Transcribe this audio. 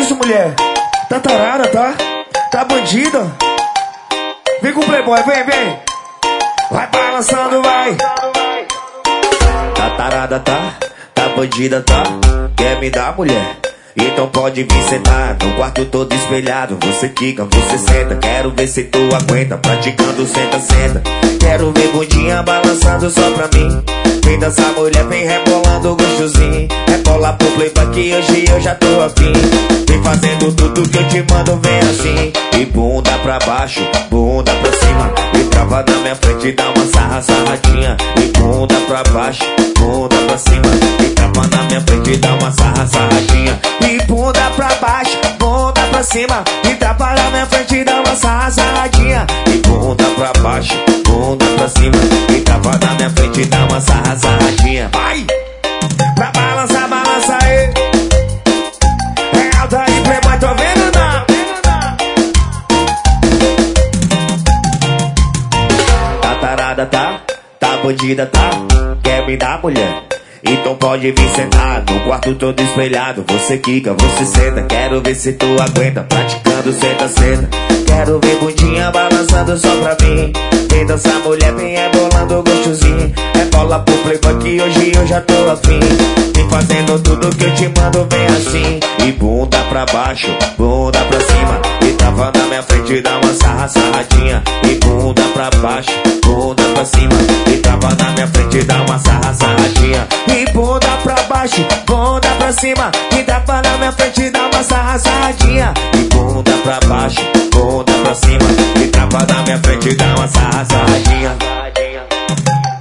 isso, mulher? Tá tarada, tá? Tá bandida? Vem com o playboy, vem. Vai balançando, vai. Tá tarada, tá? Tá bandida, tá? Quer me dar, mulher? Então pode vir sentar no quarto todo espelhado. Você quica, você senta. Quero ver se tu aguenta. Praticando senta. Quero ver bundinha balançando só pra mim. Vem dançar, mulher, vem rebolando gostosinho. Rebola pro playboy que hoje eu já tô afim. Vem fazendo tudo que eu te mando, vem assim. E bunda pra baixo, bunda pra cima. E trava na minha frente e dá uma sarradinha. E bunda pra baixo, bunda pra cima. E trava na minha frente e dá uma sarradinha. E bunda pra baixo, bunda pra cima. E trava na minha frente e dá uma sarradinha. E bunda pra baixo, bunda pra cima. E trava na minha frente e dá uma sarradinha. Vai! Pra balançar, balança aí. É alta aí, playboy, tô vendo não? Tá tarada, tá? Tá bandida, tá? Quer me dar, mulher? Então pode vir sentar no quarto todo espelhado. Você quica, você senta. Quero ver se tu aguenta. Praticando senta. Quero ver bundinha balançando só pra mim. Vem dançar, mulher, vem rebolando gostosinho. Rebola pro playboy que hoje eu já tô afim. Vem fazendo tudo que eu te mando, vem assim. E bunda pra baixo, bunda pra cima. E trava na minha frente, dá uma sarradinha. E bunda pra baixo, bunda pra cima. E trava na minha frente, dá uma sarradinha. E bunda pra baixo, bunda pra cima. E trava na minha frente, dá uma sarradinha. E bunda pra baixo, bunda pra cima. E trava na minha frente, dá uma sarradinha.